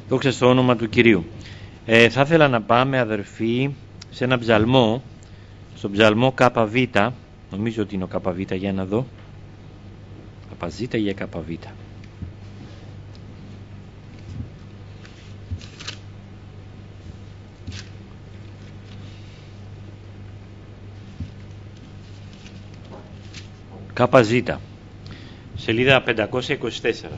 Δόξα στο όνομα του Κυρίου. Θα ήθελα να πάμε, αδερφοί, σε ένα ψαλμό, στον ψαλμό ΚΒ, νομίζω ότι είναι ο ΚΒ, για να δω, ΚΖ ή ΚΒ. ΚΖ, σελίδα 524.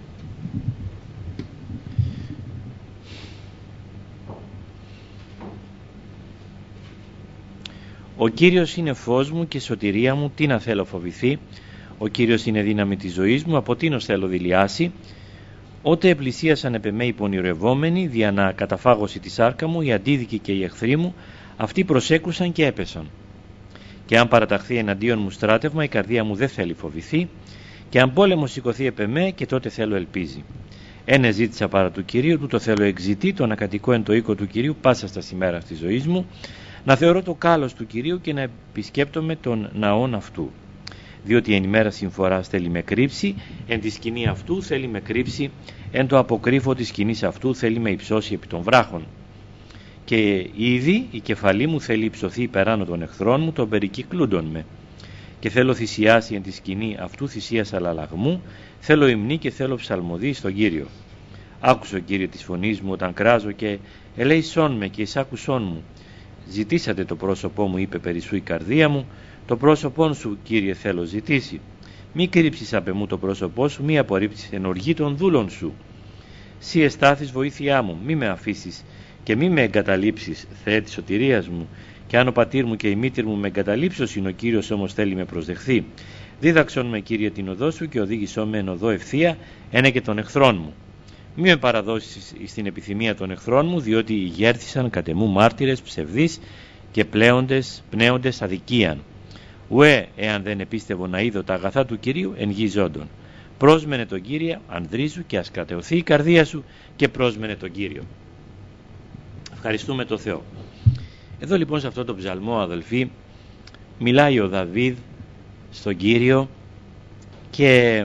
Ο Κύριος είναι φως μου και σωτηρία μου, τι να θέλω φοβηθεί. Ο Κύριος είναι δύναμη της ζωής μου, από τίνος θέλω δηλιάσει. Ότε επλησίασαν επ' εμέ οι πονηρευόμενοι, δια να καταφάγωση τη σάρκα μου, οι αντίδικοι και οι εχθροί μου, αυτοί προσέκρουσαν και έπεσαν. Και αν παραταχθεί εναντίον μου στράτευμα, η καρδία μου δεν θέλει φοβηθεί. Και αν πόλεμος σηκωθεί επ' εμέ, και τότε θέλω ελπίζει. Ένε ζήτησα παρά του Κυρίου, τούτο θέλω εξητή, το να κατοικώ εν το οίκο του Κυρίου πάσα στα ημέρα της ζωής μου, να θεωρώ το κάλος του Κυρίου και να επισκέπτομαι τον ναόν αυτού. Διότι εν ημέρα συμφοράς θέλει με κρύψει, εν τη σκηνή αυτού θέλει με κρύψει, εν το αποκρύφω της σκηνής αυτού θέλει με υψώσει επί των βράχων. Και ήδη η κεφαλή μου θέλει υψωθεί υπεράνω των εχθρών μου, των περικυκλούντων με. Και θέλω θυσιάσει εν τη σκηνή αυτού θυσίας αλλαλαγμού, θέλω υμνή και θέλω ψαλμοδί στον Κύριο. Άκουσο, Κύριε, της φωνής μου όταν κράζω και ελέησόν με και εισάκουσόν μου. Ζητήσατε το πρόσωπό μου, είπε περί σου η καρδία μου, το πρόσωπόν σου, Κύριε, θέλω ζητήσει. Μη κρύψεις απ' εμού το πρόσωπό σου, μη απορρίψεις εν οργή των δούλων σου. Σύ εστάθης βοήθειά μου, μη με αφήσεις και μη με εγκαταλείψεις, Θεέ της σωτηρίας μου. Και αν ο πατήρ μου και η μήτηρ μου με εγκαταλείψωσιν, ο Κύριος όμως θέλει με προσδεχθεί. Δίδαξον με, Κύριε, την οδό σου και οδήγησό με εν οδό ευθεία, ένε και των εχθρών μου. Μη με παραδώσεις στην επιθυμία των εχθρών μου, διότι ηγέρθησαν κατ' εμού μάρτυρες ψευδείς και πνέοντες αδικίαν. Ουέ, εάν δεν επίστευω να είδω τα αγαθά του Κυρίου εν γη ζώντων. Πρόσμενε τον Κύριε, ανδρίζου και ας κρατεωθεί η καρδία σου και πρόσμενε τον Κύριο. Ευχαριστούμε τον Θεό. Εδώ λοιπόν σε αυτό το ψαλμό, αδελφοί, μιλάει ο Δαβίδ στον Κύριο και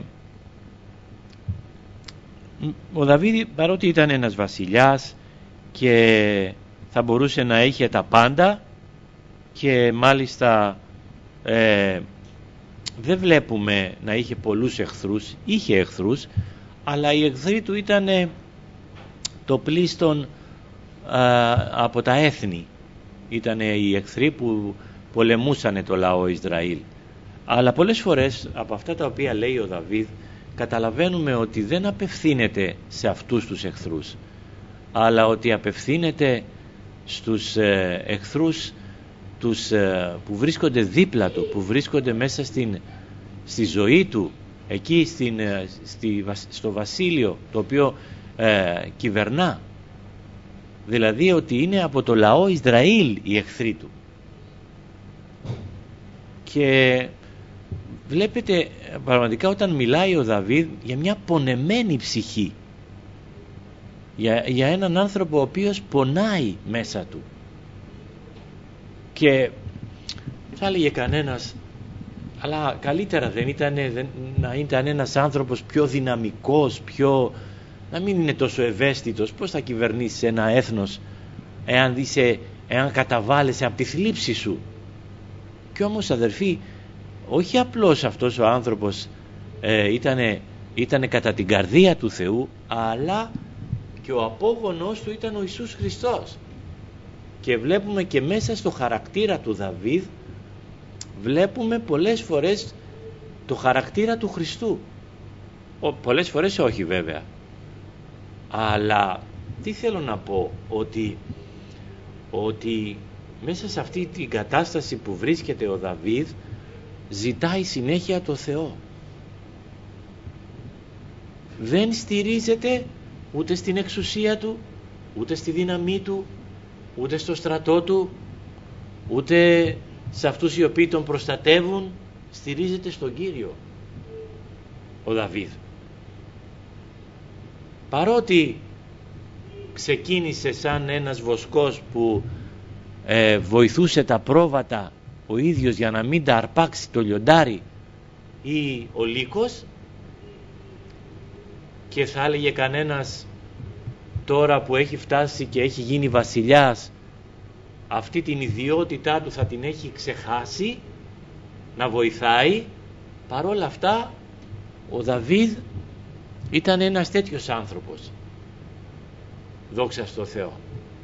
ο Δαβίδ, παρότι ήταν ένας βασιλιάς και θα μπορούσε να είχε τα πάντα και μάλιστα δεν βλέπουμε να είχε πολλούς εχθρούς, είχε εχθρούς, αλλά οι εχθροί του ήταν το πλείστον από τα έθνη. Ήταν οι εχθροί που πολεμούσαν το λαό Ισραήλ. Αλλά πολλές φορές από αυτά τα οποία λέει ο Δαβίδ καταλαβαίνουμε ότι δεν απευθύνεται σε αυτούς τους εχθρούς, αλλά ότι απευθύνεται στους εχθρούς που βρίσκονται δίπλα του, που βρίσκονται μέσα στη ζωή του, εκεί στο βασίλειο το οποίο κυβερνά. Δηλαδή ότι είναι από το λαό Ισραήλ οι εχθροί του. Και βλέπετε πραγματικά όταν μιλάει ο Δαβίδ για μια πονεμένη ψυχή, για έναν άνθρωπο ο οποίος πονάει μέσα του. Και θα έλεγε κανένας, αλλά καλύτερα να ήταν ένας άνθρωπος πιο δυναμικός, να μην είναι τόσο ευαίσθητος. Πώς θα κυβερνήσεις ένα έθνος εάν καταβάλλεσαι από τη θλίψη σου? Και όμως, αδερφοί, όχι απλώς αυτός ο άνθρωπος ήτανε κατά την καρδία του Θεού, αλλά και ο απόγονός του ήταν ο Ιησούς Χριστός. Και βλέπουμε και μέσα στο χαρακτήρα του Δαβίδ, βλέπουμε πολλές φορές το χαρακτήρα του Χριστού. Πολλές φορές όχι βέβαια, αλλά τι θέλω να πω, ότι μέσα σε αυτή την κατάσταση που βρίσκεται ο Δαβίδ ζητάει συνέχεια το Θεό. Δεν στηρίζεται ούτε στην εξουσία του, ούτε στη δύναμή του, ούτε στο στρατό του, ούτε σε αυτούς οι οποίοι τον προστατεύουν. Στηρίζεται στον Κύριο ο Δαβίδ. Παρότι ξεκίνησε σαν ένας βοσκός που βοηθούσε τα πρόβατα ο ίδιος για να μην τα αρπάξει το λιοντάρι ή ο λύκος, και θα έλεγε κανένας τώρα που έχει φτάσει και έχει γίνει βασιλιάς, αυτή την ιδιότητά του θα την έχει ξεχάσει να βοηθάει. Παρόλα αυτά ο Δαβίδ ήταν ένας τέτοιος άνθρωπος, δόξα στο Θεό,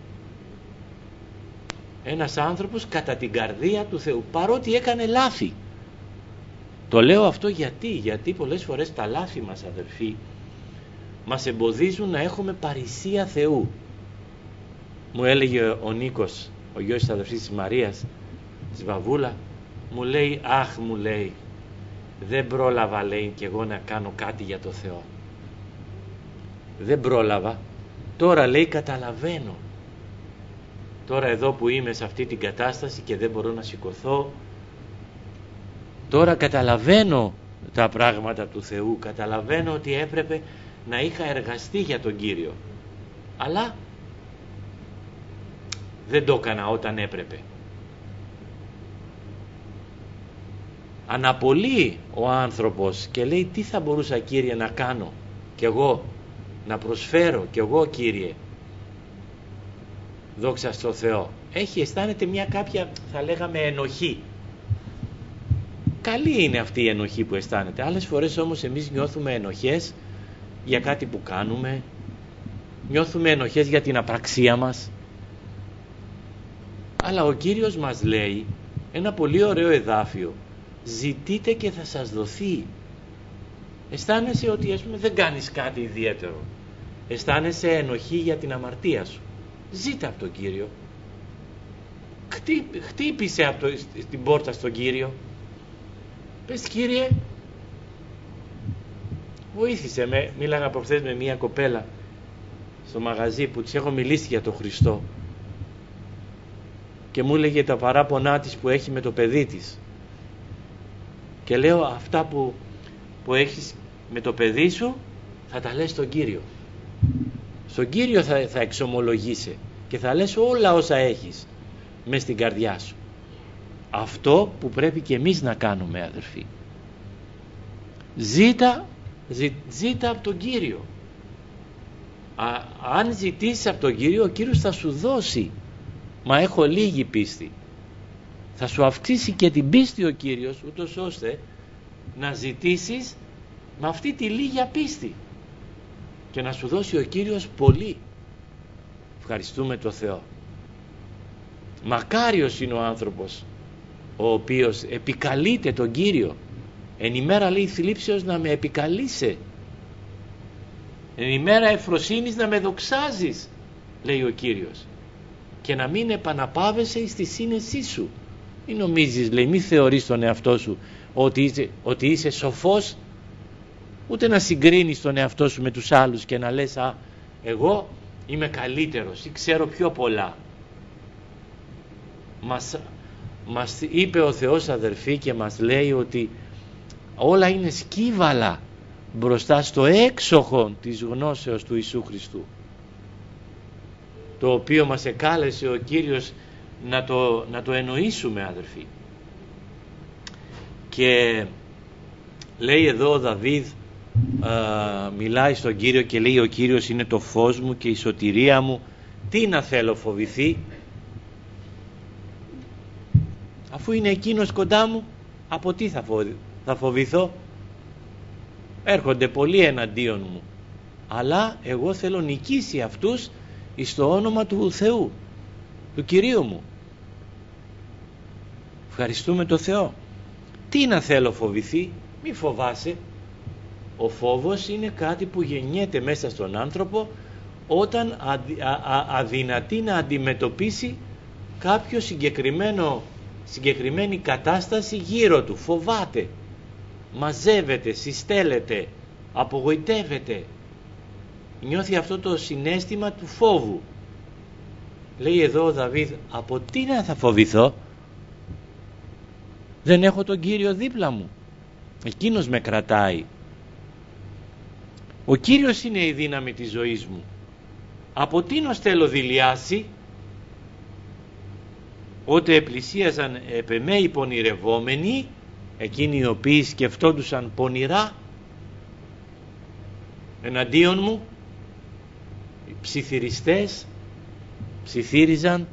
ένας άνθρωπος κατά την καρδία του Θεού, παρότι έκανε λάθη. Το λέω αυτό γιατί πολλές φορές τα λάθη μας, αδερφοί, μας εμποδίζουν να έχουμε παρησία Θεού. Μου έλεγε ο Νίκος, ο γιος της αδερφής της Μαρίας, της Βαβούλα, μου λέει, αχ, μου λέει, δεν πρόλαβα, λέει, και εγώ να κάνω κάτι για το Θεό. Δεν πρόλαβα. Τώρα, λέει, καταλαβαίνω. Τώρα εδώ που είμαι σε αυτή την κατάσταση και δεν μπορώ να σηκωθώ, τώρα καταλαβαίνω τα πράγματα του Θεού, καταλαβαίνω ότι έπρεπε να είχα εργαστεί για τον Κύριο, αλλά δεν το έκανα όταν έπρεπε. Αναπολύει ο άνθρωπος και λέει, τι θα μπορούσα, Κύριε, να κάνω κι εγώ, να προσφέρω κι εγώ, Κύριε, δόξα στο Θεό. Αισθάνεται μια κάποια, θα λέγαμε, ενοχή. Καλή είναι αυτή η ενοχή που αισθάνεται. Άλλες φορές όμως εμείς νιώθουμε ενοχές για κάτι που κάνουμε, νιώθουμε ενοχές για την απραξία μας. Αλλά ο Κύριος μας λέει ένα πολύ ωραίο εδάφιο: ζητείτε και θα σας δοθεί. Αισθάνεσαι ότι, ας πούμε, δεν κάνεις κάτι ιδιαίτερο, αισθάνεσαι ενοχή για την αμαρτία σου, ζήτα από τον Κύριο, χτύπησε στην πόρτα στον Κύριο, πες, Κύριε, βοήθησε με. Μίλαγα προχθές με μια κοπέλα στο μαγαζί που της έχω μιλήσει για τον Χριστό και μου έλεγε τα παράπονά της που έχει με το παιδί της, και λέω, αυτά που έχεις με το παιδί σου θα τα λες στον Κύριο. Στον Κύριο θα εξομολογήσει και θα λες όλα όσα έχεις μες στην καρδιά σου. Αυτό που πρέπει και εμείς να κάνουμε, αδερφοί. Ζήτα από τον Κύριο. Αν ζητήσεις από τον Κύριο, ο Κύριος θα σου δώσει. Μα έχω λίγη πίστη. Θα σου αυξήσει και την πίστη ο Κύριος, ούτως ώστε να ζητήσεις με αυτή τη λίγη πίστη και να σου δώσει ο Κύριος πολύ. Ευχαριστούμε το Θεό. Μακάριος είναι ο άνθρωπος ο οποίος επικαλείται τον Κύριο. Εν ημέρα, λέει, θλίψεως να με επικαλείσαι, εν ημέρα ευφροσύνης να με δοξάζεις, λέει ο Κύριος, και να μην επαναπάβεσαι στη σύνεσή σου. Μην νομίζεις, λέει, μη θεωρείς τον εαυτό σου ότι είσαι σοφός, ούτε να συγκρίνεις τον εαυτό σου με τους άλλους και να λες, εγώ είμαι καλύτερος ή ξέρω πιο πολλά. Μας είπε ο Θεός, αδερφοί, και μας λέει ότι όλα είναι σκύβαλα μπροστά στο έξοχο της γνώσεως του Ιησού Χριστού, το οποίο μας εκάλεσε ο Κύριος να το εννοήσουμε, αδερφοί. Και λέει εδώ ο Δαβίδ, μιλάει στον Κύριο και λέει, ο Κύριος είναι το φως μου και η σωτηρία μου, τι να θέλω φοβηθεί? Αφού είναι εκείνος κοντά μου, από τι θα φοβηθώ? Έρχονται πολλοί εναντίον μου, αλλά εγώ θέλω νικήσει αυτούς εις το όνομα του Θεού, του Κυρίου μου. Ευχαριστούμε το Θεό. Τι να θέλω φοβηθεί? Μη φοβάσαι. Ο φόβος είναι κάτι που γεννιέται μέσα στον άνθρωπο όταν αδυνατεί να αντιμετωπίσει κάποιο συγκεκριμένη κατάσταση γύρω του. Φοβάται, μαζεύεται, συστέλλεται, απογοητεύεται, νιώθει αυτό το συναίσθημα του φόβου. Λέει εδώ ο Δαβίδ, από τι να θα φοβηθώ? Δεν έχω τον Κύριο δίπλα μου, εκείνος με κρατάει. Ο Κύριος είναι η δύναμη της ζωής μου. Από τίνος θέλω δειλιάσει? Ότε επλησίαζαν επ' εμέ οι πονηρευόμενοι, εκείνοι οι οποίοι σκεφτόντουσαν πονηρά εναντίον μου, ψιθυριστές ψιθύριζαν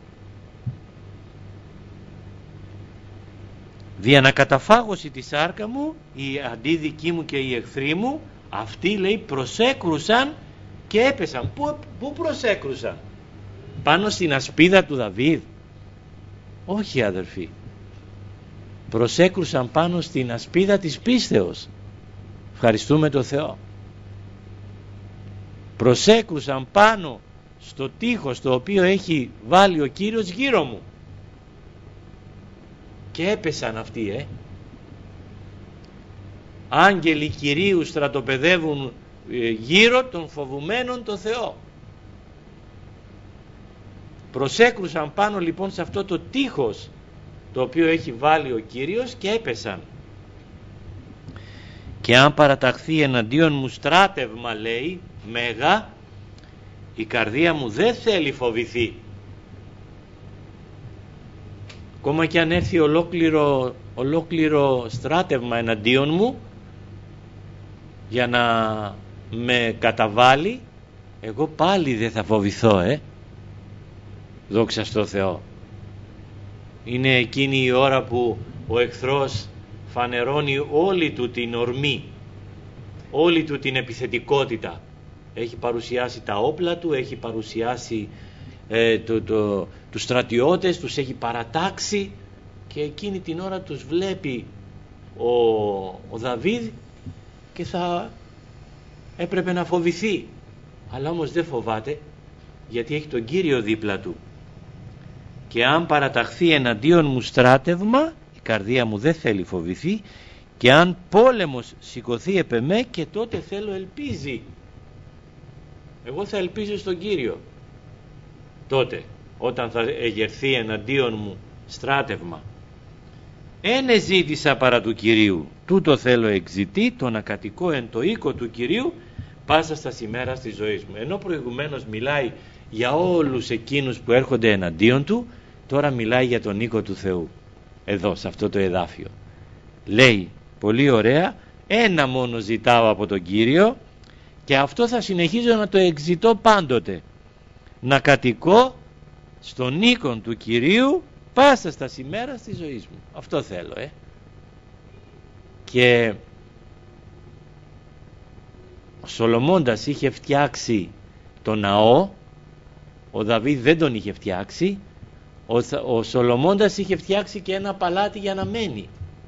δια να καταφάγωση τη σάρκα μου οι αντίδικοί μου και οι εχθροί μου. Αυτοί, λέει, προσέκρουσαν και έπεσαν. Πού προσέκρουσαν? Πάνω στην ασπίδα του Δαβίδ? Όχι, αδερφοί, προσέκρουσαν πάνω στην ασπίδα της πίστεως. Ευχαριστούμε τον Θεό. Προσέκρουσαν πάνω στο τείχος το οποίο έχει βάλει ο Κύριος γύρω μου. Και έπεσαν αυτοί, Άγγελοι Κυρίου στρατοπεδεύουν γύρω των φοβουμένων το Θεό. Προσέκρουσαν πάνω λοιπόν σε αυτό το τείχος το οποίο έχει βάλει ο Κύριος και έπεσαν. Και αν παραταχθεί εναντίον μου στράτευμα, λέει, μέγα, η καρδία μου δεν θέλει φοβηθεί. Ακόμα και αν έρθει ολόκληρο στράτευμα εναντίον μου για να με καταβάλει, εγώ πάλι δεν θα φοβηθώ, Δόξα στο Θεό. Είναι εκείνη η ώρα που ο εχθρός φανερώνει όλη του την ορμή, όλη του την επιθετικότητα. Έχει παρουσιάσει τα όπλα του, έχει παρουσιάσει τους στρατιώτες, τους έχει παρατάξει, και εκείνη την ώρα τους βλέπει ο Δαβίδ και θα έπρεπε να φοβηθεί, αλλά όμως δεν φοβάται, γιατί έχει τον Κύριο δίπλα του. Και αν παραταχθεί εναντίον μου στράτευμα, η καρδία μου δεν θέλει φοβηθεί, και αν πόλεμος σηκωθεί επ' εμέ, και τότε θέλω ελπίζει. Εγώ θα ελπίζω στον Κύριο τότε, όταν θα εγερθεί εναντίον μου στράτευμα. Ένε ζήτησα παρά του Κυρίου, τούτο θέλω εξητή, το να κατοικώ εν το οίκο του Κυρίου πάσα στα ημέρας της ζωής μου. Ενώ προηγουμένως μιλάει για όλους εκείνους που έρχονται εναντίον του, τώρα μιλάει για τον οίκο του Θεού. Εδώ σε αυτό το εδάφιο λέει πολύ ωραία, ένα μόνο ζητάω από τον Κύριο, και αυτό θα συνεχίζω να το εξητώ πάντοτε, να κατοικώ στον οίκο του Κυρίου πάσα στα ημέρας της ζωής μου. Αυτό θέλω. Και ο Σολομώντας είχε φτιάξει το ναό, ο Δαβίδ δεν τον είχε φτιάξει. Ο Σολομώντας είχε φτιάξει και ένα παλάτι για να μένει.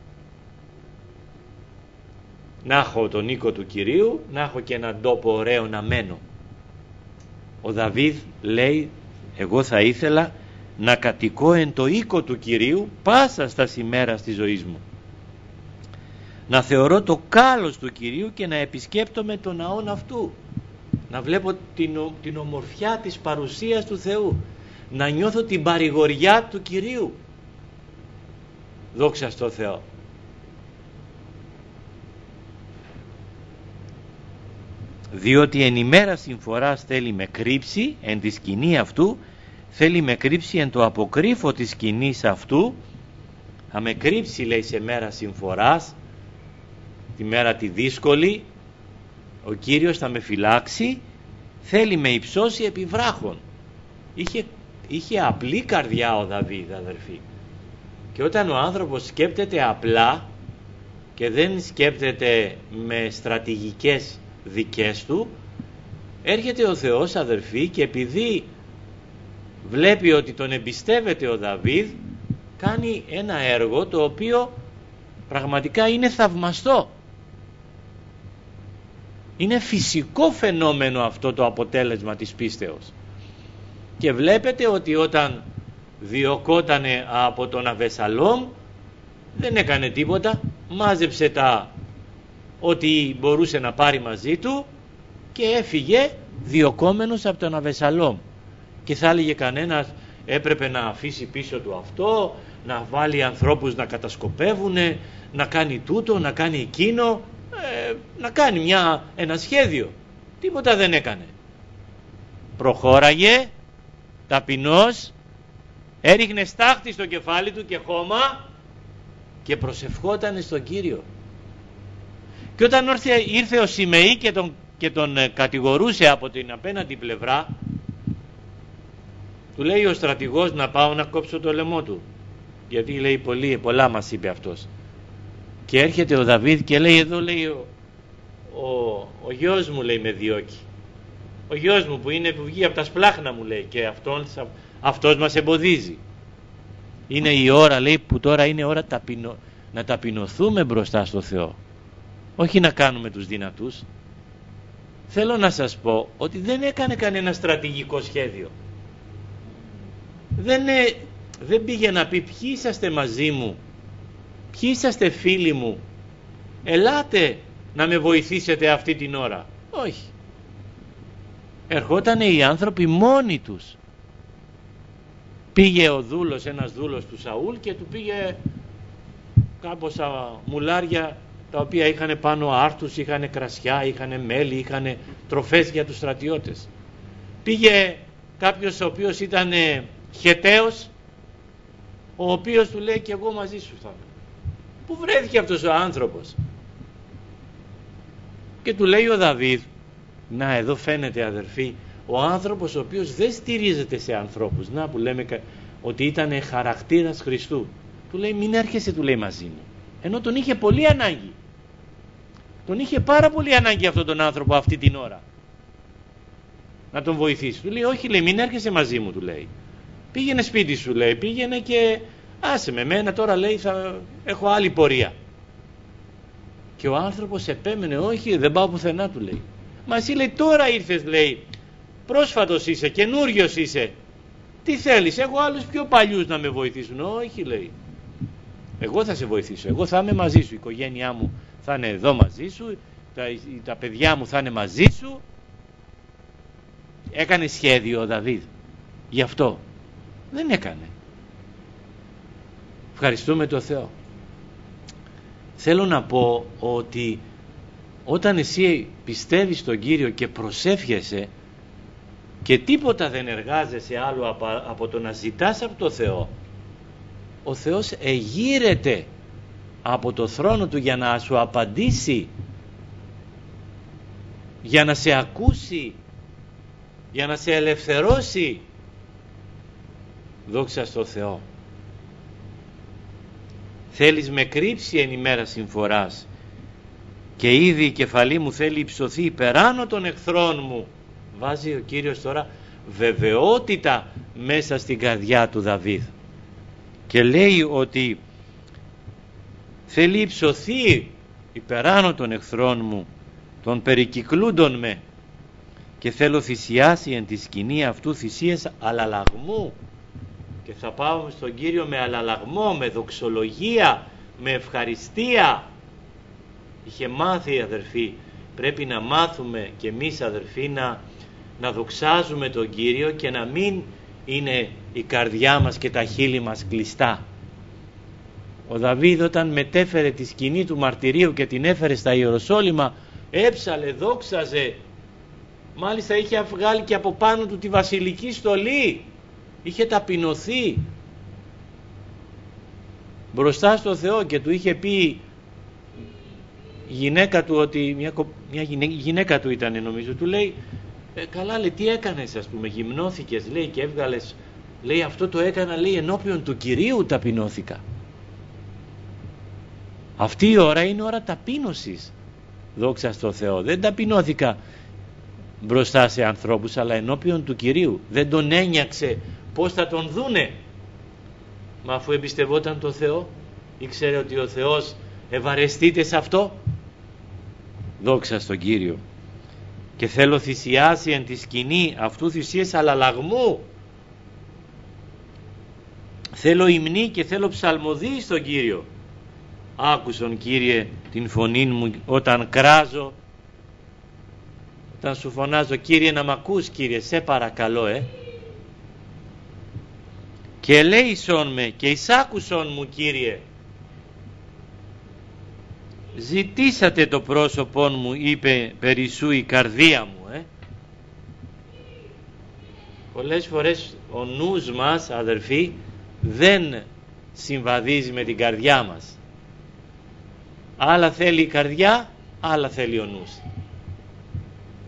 Να έχω τον οίκο του Κυρίου, να έχω και έναν τόπο ωραίο να μένω. Ο Δαβίδ λέει, εγώ θα ήθελα να κατοικώ εν το οίκο του Κυρίου πάσα στα ημέρας της ζωής μου, να θεωρώ το κάλος του Κυρίου και να επισκέπτομαι τον ναόν αυτού, να βλέπω την ομορφιά της παρουσίας του Θεού, να νιώθω την παρηγοριά του Κυρίου. Δόξα στο Θεό. Διότι εν ημέρα συμφοράς θέλει με κρύψει εν τη σκηνή αυτού, θέλει με κρύψει εν το αποκρύφω της σκηνής αυτού. Θα με κρύψει, λέει, σε μέρα συμφοράς, τη μέρα τη δύσκολη, ο Κύριος θα με φυλάξει, θέλει με υψώσει επί βράχων. Είχε απλή καρδιά ο Δαβίδ, αδερφοί, και όταν ο άνθρωπος σκέπτεται απλά και δεν σκέπτεται με στρατηγικές δικές του, έρχεται ο Θεός, αδερφοί, και επειδή βλέπει ότι τον εμπιστεύεται ο Δαβίδ, κάνει ένα έργο το οποίο πραγματικά είναι θαυμαστό. Είναι φυσικό φαινόμενο αυτό το αποτέλεσμα της πίστεως. Και βλέπετε ότι όταν διωκότανε από τον Αβεσαλόμ, δεν έκανε τίποτα, μάζεψε ό,τι μπορούσε να πάρει μαζί του και έφυγε διωκόμενος από τον Αβεσαλόμ. Και θα έλεγε κανένας, έπρεπε να αφήσει πίσω του αυτό, να βάλει ανθρώπους να κατασκοπεύουν, να κάνει τούτο, να κάνει εκείνο, να κάνει ένα σχέδιο. Τίποτα δεν έκανε. Προχώραγε ταπεινός, έριχνε στάχτη στο κεφάλι του και χώμα και προσευχότανε στον Κύριο. Και όταν ήρθε ο Σιμεή και τον κατηγορούσε από την απέναντι πλευρά, του λέει ο στρατηγός να πάω να κόψω το λαιμό του, γιατί λέει πολλά μας είπε αυτός. Και έρχεται ο Δαβίδ και λέει, εδώ λέει ο γιος μου λέει με διώκει, ο γιος μου που βγει από τα σπλάχνα μου λέει, και αυτός μας εμποδίζει. Είναι η ώρα λέει που τώρα είναι ώρα να ταπεινωθούμε μπροστά στο Θεό, όχι να κάνουμε τους δυνατούς. Θέλω να σας πω ότι δεν έκανε κανένα στρατηγικό σχέδιο. Δεν πήγε να πει ποιοι είσαστε μαζί μου, ποιοι είσαστε φίλοι μου, ελάτε να με βοηθήσετε αυτή την ώρα. Όχι. Ερχότανε οι άνθρωποι μόνοι τους. Πήγε ο δούλος, ένας δούλος του Σαούλ, και του πήγε κάμποσα μουλάρια τα οποία είχαν πάνω άρτους, είχαν κρασιά, είχαν μέλι, είχαν τροφές για τους στρατιώτες. Πήγε κάποιος ο οποίος ήταν χεταίος, ο οποίος του λέει, και εγώ μαζί σου θα είμαι. Πού βρέθηκε αυτός ο άνθρωπος? Και του λέει ο Δαβίδ, να εδώ φαίνεται αδερφοί, ο άνθρωπος ο οποίος δεν στηρίζεται σε ανθρώπους, να που λέμε ότι ήταν χαρακτήρας Χριστού. Του λέει, μην έρχεσαι, του λέει, μαζί μου. Ενώ τον είχε πολύ ανάγκη. Τον είχε πάρα πολύ ανάγκη αυτόν τον άνθρωπο αυτή την ώρα να τον βοηθήσει. Του λέει, όχι, λέει, μην έρχεσαι μαζί μου, του λέει. Πήγαινε σπίτι σου, λέει, πήγαινε και άσε με μένα τώρα, λέει, θα έχω άλλη πορεία. Και ο άνθρωπος επέμενε, όχι, δεν πάω πουθενά, του λέει. Μα εσύ, λέει, τώρα ήρθες, λέει, πρόσφατος είσαι, καινούριος είσαι, τι θέλεις? Έχω άλλους πιο παλιούς να με βοηθήσουν. Όχι, λέει, εγώ θα σε βοηθήσω, εγώ θα είμαι μαζί σου, η οικογένειά μου θα είναι εδώ μαζί σου, τα παιδιά μου θα είναι μαζί σου. Έκανε σχέδιο ο Δαβίδ? Γι' αυτό δεν έκανε. Ευχαριστούμε τον Θεό. Θέλω να πω ότι όταν εσύ πιστεύεις στον Κύριο και προσεύχεσαι και τίποτα δεν εργάζεσαι άλλο από το να ζητάς από το Θεό, ο Θεός εγείρεται από το θρόνο του για να σου απαντήσει, για να σε ακούσει, για να σε ελευθερώσει. Δόξα στο Θεό. Θέλεις με κρύψει εν ημέρα συμφοράς, και ήδη η κεφαλή μου θέλει υψωθεί υπεράνω των εχθρών μου. Βάζει ο Κύριος τώρα βεβαιότητα μέσα στην καρδιά του Δαβίδ και λέει ότι θέλει υψωθεί υπεράνω των εχθρών μου, των περικυκλούντων με, και θέλω θυσιάσει εν τη σκηνή αυτού θυσίες αλλαλαγμού. Και θα πάω στον Κύριο με αλλαλαγμό, με δοξολογία, με ευχαριστία. Είχε μάθει, αδερφοί, πρέπει να μάθουμε και εμείς, αδερφοί, να δοξάζουμε τον Κύριο και να μην είναι η καρδιά μας και τα χείλη μας κλειστά. Ο Δαβίδ όταν μετέφερε τη σκηνή του μαρτυρίου και την έφερε στα Ιεροσόλυμα, έψαλε, δόξαζε, μάλιστα είχε βγάλει και από πάνω του τη βασιλική στολή, είχε ταπεινωθεί μπροστά στο Θεό και του είχε πει η γυναίκα του, ότι μια γυναίκα του ήταν νομίζω, του λέει, καλά, λέει, τι έκανες, ας πούμε, γυμνώθηκες, λέει, και έβγαλες, λέει, αυτό το έκανα, λέει, ενώπιον του Κυρίου ταπεινώθηκα. Αυτή η ώρα είναι ώρα ταπείνωσης, δόξα στο Θεό. Δεν ταπεινώθηκα μπροστά σε ανθρώπους, αλλά ενώπιον του Κυρίου. Δεν τον ένιαξε πώς θα τον δούνε, μα αφού εμπιστευόταν τον Θεό, ήξερε ότι ο Θεός ευαρεστείται σε αυτό. Δόξα στον Κύριο. Και θέλω θυσιάσει εν τη σκηνή αυτού θυσίες αλλαλαγμού. Θέλω υμνή και θέλω ψαλμοδί στον Κύριο. Άκουσον, Κύριε, την φωνή μου όταν κράζω, όταν σου φωνάζω, Κύριε, να μ' ακούς, Κύριε, σε παρακαλώ, Και ελέησον με και εισάκουσον μου, Κύριε. Ζητήσατε το πρόσωπον μου, είπε περισσού η καρδία μου. Πολλές φορές ο νους μας, αδερφοί, δεν συμβαδίζει με την καρδιά μας. Άλλα θέλει η καρδιά, άλλα θέλει ο νους.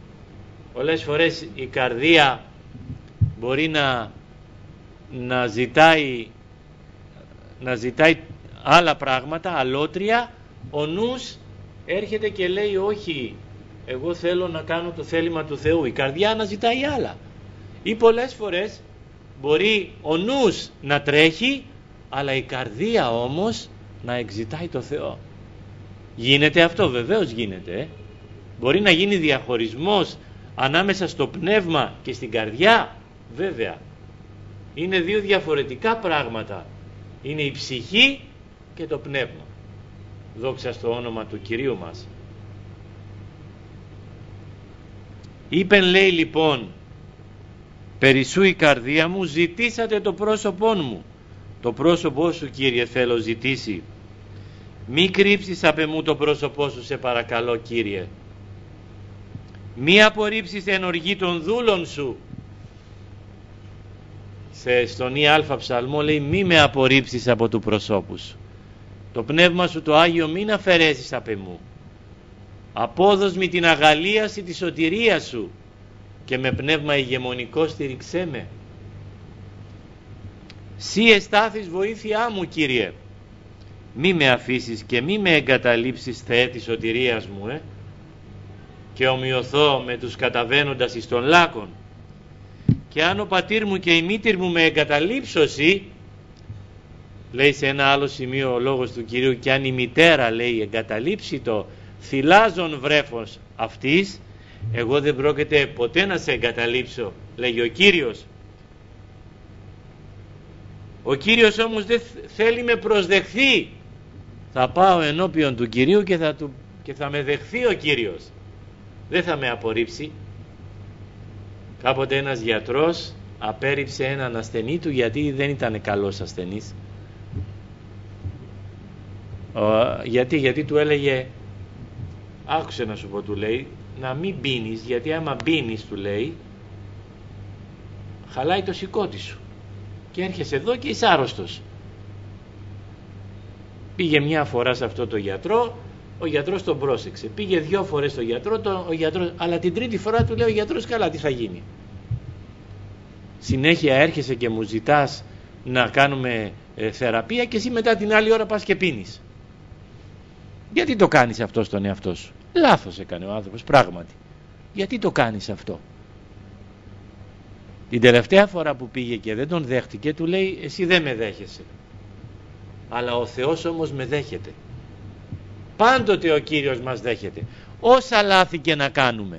Πολλές φορές η καρδία μπορεί να ζητάει άλλα πράγματα, αλότρια. Ο νους έρχεται και λέει όχι, εγώ θέλω να κάνω το θέλημα του Θεού. Η καρδιά να ζητάει άλλα. Ή πολλές φορές μπορεί ο νους να τρέχει, αλλά η καρδία όμως να εξητάει το Θεό. Γίνεται αυτό? Βεβαίως γίνεται. Μπορεί να γίνει διαχωρισμός ανάμεσα στο πνεύμα και στην καρδιά? Βέβαια. Είναι δύο διαφορετικά πράγματα. Είναι η ψυχή και το πνεύμα. Δόξα στο όνομα του Κυρίου μας. Είπεν, λέει, λοιπόν, περισσού η καρδία μου, ζητήσατε το πρόσωπόν μου. Το πρόσωπό σου, Κύριε, θέλω ζητήσει. Μη κρύψεις απ' εμού το πρόσωπό σου, σε παρακαλώ, Κύριε. Μη απορρίψεις εν οργή των δούλων σου. Στον Ι-α ψαλμό λέει, μη με απορρίψεις από του προσώπου σου. Το πνεύμα σου το Άγιο μην αφαιρέσεις απ' εμού. Απόδος μη την αγαλίαση της σωτηρίας σου και με πνεύμα ηγεμονικό στηριξέ με. Σύ εστάθης βοήθειά μου, Κύριε. Μη με αφήσεις και μη με εγκαταλείψεις, Θεέ της σωτηρίας μου, και ομοιωθώ με τους καταβαίνοντας εις των λάκων. Και αν ο πατήρ μου και η μήτηρ μου με εγκαταλείψωση, λέει σε ένα άλλο σημείο ο λόγος του Κυρίου, και αν η μητέρα, λέει, εγκαταλείψει το θυλάζον βρέφος αυτής, εγώ δεν πρόκειται ποτέ να σε εγκαταλείψω, λέγει ο Κύριος. Ο Κύριος όμως δεν θέλει με προσδεχθεί. Θα πάω ενώπιον του Κυρίου και θα με δεχθεί ο Κύριος. Δεν θα με απορρίψει. Κάποτε ένας γιατρός απέρριψε έναν ασθενή του γιατί δεν ήταν καλός ασθενής. Γιατί του έλεγε, άκουσε να σου πω, του λέει, να μην πίνεις, γιατί άμα πίνεις, του λέει, χαλάει το σηκώτη σου και έρχεσαι εδώ και είσαι άρρωστος. Πήγε μια φορά σε αυτό το γιατρό, ο γιατρός τον πρόσεξε. Πήγε 2 φορές στο γιατρό, αλλά την 3η φορά του λέει ο γιατρός, καλά, τι θα γίνει? Συνέχεια έρχεσαι και μου ζητάς να κάνουμε θεραπεία και εσύ μετά την άλλη ώρα πας και πίνεις. Γιατί το κάνεις αυτό στον εαυτό σου? Λάθος έκανε ο άνθρωπος, πράγματι. Γιατί το κάνεις αυτό? Την τελευταία φορά που πήγε και δεν τον δέχτηκε, του λέει, εσύ δεν με δέχεσαι, αλλά ο Θεός όμως με δέχεται. Πάντοτε ο Κύριος μας δέχεται, όσα λάθη και να κάνουμε,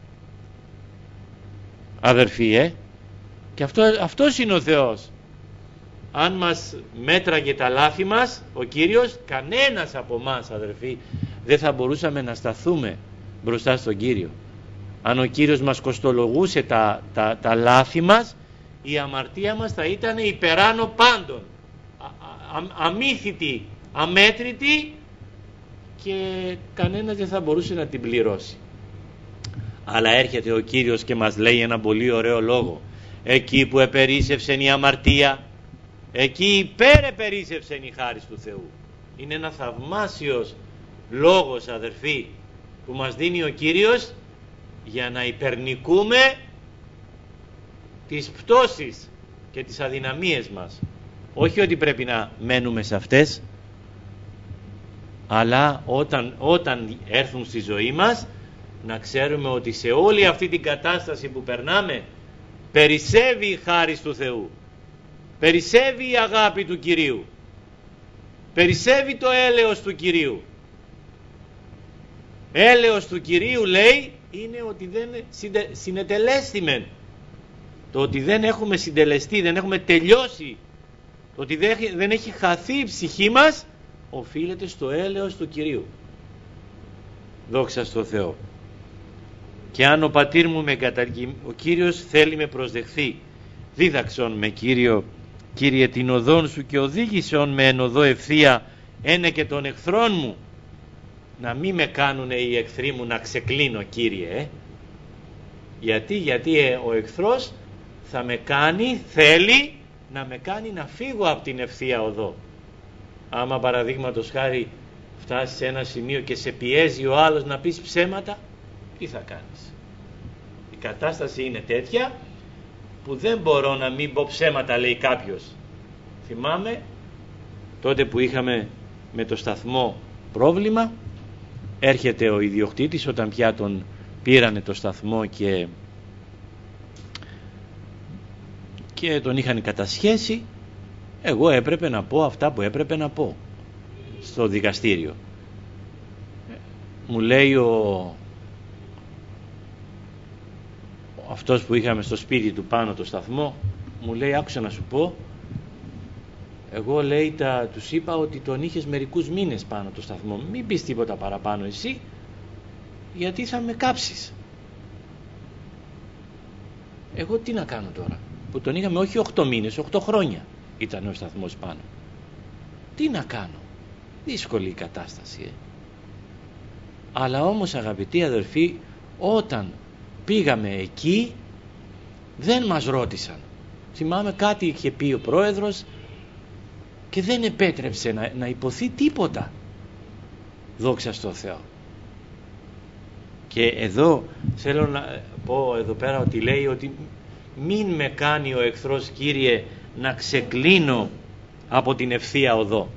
αδερφοί, και αυτός είναι ο Θεός. Αν μας μέτραγε τα λάθη μας ο Κύριος, κανένας από εμάς, αδερφοί, δεν θα μπορούσαμε να σταθούμε μπροστά στον Κύριο. Αν ο Κύριος μας κοστολογούσε τα λάθη μας, η αμαρτία μας θα ήταν υπεράνω πάντων, αμύθιτη, αμέτρητη, και κανένας δεν θα μπορούσε να την πληρώσει. Αλλά έρχεται ο Κύριος και μας λέει ένα πολύ ωραίο λόγο. Εκεί που επερίσσευσεν η αμαρτία, εκεί υπερεπερίσσευσεν η χάρις του Θεού. Είναι ένα θαυμάσιος λόγος, αδερφοί, που μας δίνει ο Κύριος για να υπερνικούμε τις πτώσεις και τις αδυναμίες μας. Όχι ότι πρέπει να μένουμε σε αυτές, αλλά όταν έρθουν στη ζωή μας, να ξέρουμε ότι σε όλη αυτή την κατάσταση που περνάμε περισσεύει η χάρις του Θεού, περισσεύει η αγάπη του Κυρίου, περισσεύει το έλεος του Κυρίου. Έλεος του Κυρίου, λέει, είναι ότι δεν συνετελέστημεν. Το ότι δεν έχουμε συντελεστεί, δεν έχουμε τελειώσει, το ότι δεν έχει χαθεί η ψυχή μας, οφείλεται στο έλεος του Κυρίου. Δόξα στο Θεό. Και αν ο πατήρ μου με εγκαταλείπει, ο Κύριος θέλει με προσδεχθεί. Δίδαξον με, Κύριε, την οδόν σου και οδήγησον με εν οδό ευθεία, ένε και των εχθρών μου. Να μην με κάνουνε οι εχθροί μου να ξεκλίνω, Κύριε. Γιατί ο εχθρός θα με κάνει, θέλει να με κάνει να φύγω από την ευθεία οδό. Άμα παραδείγματος χάρη φτάσει σε ένα σημείο και σε πιέζει ο άλλος να πεις ψέματα, τι θα κάνεις? κατάσταση είναι τέτοια που δεν μπορώ να μην πω ψέματα, λέει κάποιος. Θυμάμαι τότε που είχαμε με το σταθμό πρόβλημα, έρχεται ο ιδιοκτήτης όταν πια τον πήρανε το σταθμό και τον είχαν κατασχέσει, εγώ έπρεπε να πω αυτά που έπρεπε να πω στο δικαστήριο. Μου λέει αυτός που είχαμε στο σπίτι του πάνω το σταθμό, μου λέει, άκουσα να σου πω, εγώ, λέει, τους είπα ότι τον είχες μερικούς μήνες πάνω το σταθμό, μην πεις τίποτα παραπάνω εσύ, γιατί θα με κάψεις. Εγώ τι να κάνω τώρα που τον είχαμε, όχι 8 μήνες, 8 χρόνια ήταν ο σταθμός πάνω. Τι να κάνω, δύσκολη η κατάσταση. Αλλά όμως, αγαπητοί αδερφοί, όταν πήγαμε εκεί δεν μας ρώτησαν. Θυμάμαι κάτι είχε πει ο πρόεδρος και δεν επέτρεψε να υποθεί τίποτα. Δόξα στο Θεό. Και εδώ θέλω να πω εδώ πέρα ότι λέει ότι μην με κάνει ο εχθρός, Κύριε, να ξεκλίνω από την ευθεία οδό.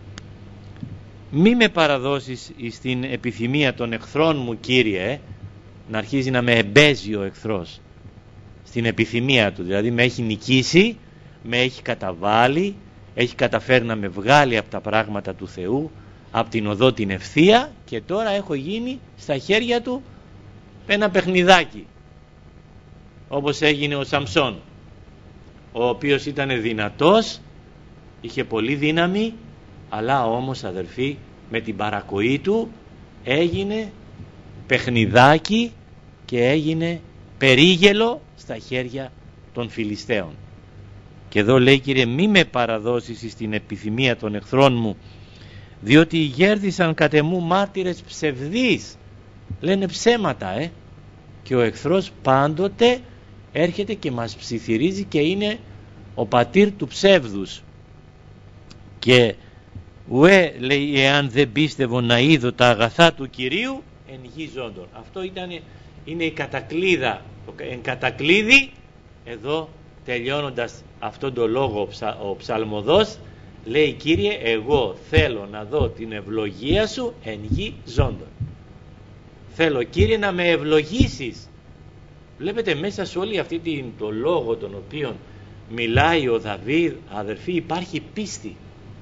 Μη με παραδώσεις στην επιθυμία των εχθρών μου, Κύριε, να αρχίζει να με εμπέζει ο εχθρός στην επιθυμία του, δηλαδή με έχει νικήσει, με έχει καταβάλει, έχει καταφέρει να με βγάλει από τα πράγματα του Θεού, από την οδό την ευθεία, και τώρα έχω γίνει στα χέρια του ένα παιχνιδάκι, όπως έγινε ο Σαμψόν, ο οποίος ήταν δυνατός, είχε πολύ δύναμη, αλλά όμως, αδερφοί, με την παρακοή του έγινε παιχνιδάκι και έγινε περίγελο στα χέρια των Φιλιστέων. Και εδώ λέει, Κύριε, μη με παραδώσεις στην επιθυμία των εχθρών μου, διότι γέρδισαν κατ' εμού μάρτυρες ψευδείς. Λένε ψέματα, και ο εχθρός πάντοτε έρχεται και μας ψιθυρίζει και είναι ο πατήρ του ψεύδους. Και ουέ, λέει, εάν δεν πίστευω να είδω τα αγαθά του Κυρίου εν γη ζώντων. Αυτό είναι η κατακλείδα, εν κατακλείδη. Εδώ, τελειώνοντας αυτόν τον λόγο, ο ψαλμοδός λέει, Κύριε, εγώ θέλω να δω την ευλογία σου εν γη ζώντων. Θέλω, Κύριε, να με ευλογήσεις. Βλέπετε, μέσα σε όλη αυτή το λόγο τον οποίο μιλάει ο Δαβίδ, αδερφοί, υπάρχει πίστη.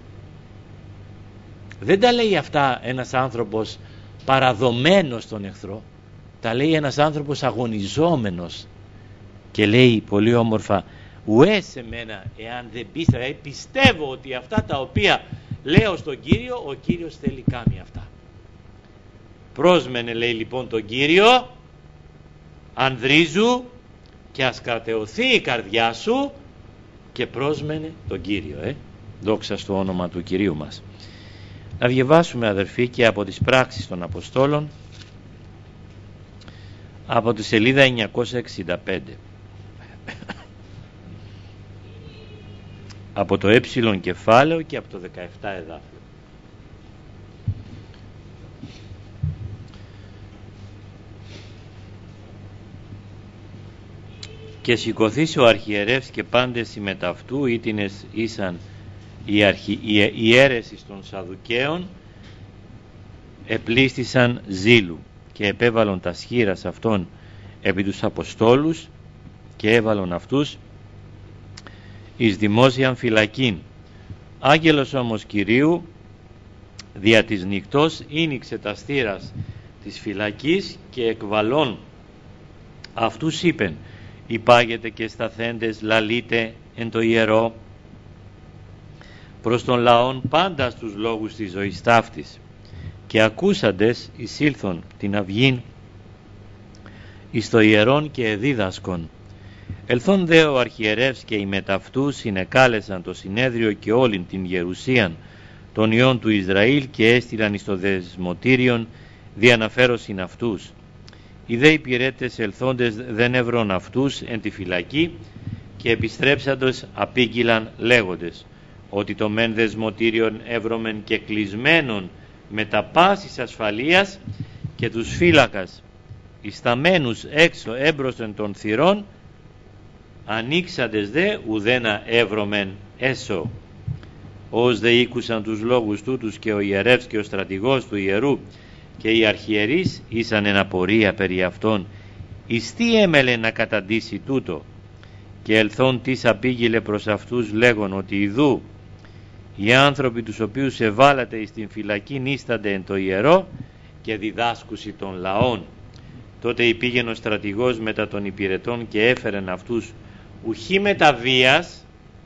Δεν τα λέει αυτά ένας άνθρωπος παραδομένος στον εχθρό, τα λέει ένας άνθρωπος αγωνιζόμενος, και λέει πολύ όμορφα, ουέ σε μένα εάν δεν πίστευα, πιστεύω ότι αυτά τα οποία λέω στον Κύριο, ο Κύριος θέλει κάνει αυτά. Πρόσμενε, λέει, λοιπόν τον Κύριο, ανδρίζου και ας κρατεωθεί η καρδιά σου, και πρόσμενε τον Κύριο. Δόξα στο όνομα του Κυρίου μας. Να διαβάσουμε, αδερφοί, και από τις πράξεις των Αποστόλων, από τη σελίδα 965, από το κεφάλαιο και από το 17 εδάφιο. Και σηκωθείς ο αρχιερεύς και πάντες οι μεταυτού, ήτινες ήσαν οι αίρεσης των Σαδουκαίων, επλήστησαν ζήλου και επέβαλον τα σχήρας αυτών επί τους Αποστόλους και έβαλον αυτούς εις δημόσιαν φυλακήν. Άγγελος όμως Κυρίου δια της νυχτός ήνιξε τα στήρας της φυλακής και εκβαλών αυτούς είπεν, υπάγεται και σταθέντες λαλείτε εν το ιερό προς τον λαόν πάντα στους λόγους της ζωής ταύτης, και ακούσαντες εισήλθον την αυγήν εις το ιερόν και εδίδασκον. Ελθόν δε ο αρχιερεύς και οι μεταυτούς συνεκάλεσαν το συνέδριο και όλην την γερουσίαν των ιών του Ισραήλ και έστειλαν εις το δεσμοτήριον διαναφέρωσιν αυτούς. Οι δε υπηρέτες ελθόντες δεν έβρον αυτούς εν τη φυλακή και επιστρέψαντος απήγγειλαν λέγοντες ότι το μεν δεσμοτήριον έβρωμεν και κλεισμένον με τα πάσης ασφαλείας και τους φύλακας ισταμένους έξω έμπροσθεν των θυρών, ανοίξαντες δε ουδένα εύρωμεν έσω. Ως δε ήκουσαν τους λόγους τούτους και ο ιερεύς και ο στρατηγός του ιερού και οι αρχιερείς ήσαν εν απορία περί αυτών, εις τι έμελε να καταντήσει τούτο, και ελθόν τις απήγηλε προς αυτούς λέγον ότι ιδού οι άνθρωποι τους οποίους εβάλατε εις την φυλακή νίστανται εν το ιερό και διδάσκουσι των λαών. Τότε υπήγαινε ο στρατηγός μετά των υπηρετών και έφερεν αυτούς ουχή μετα βίας,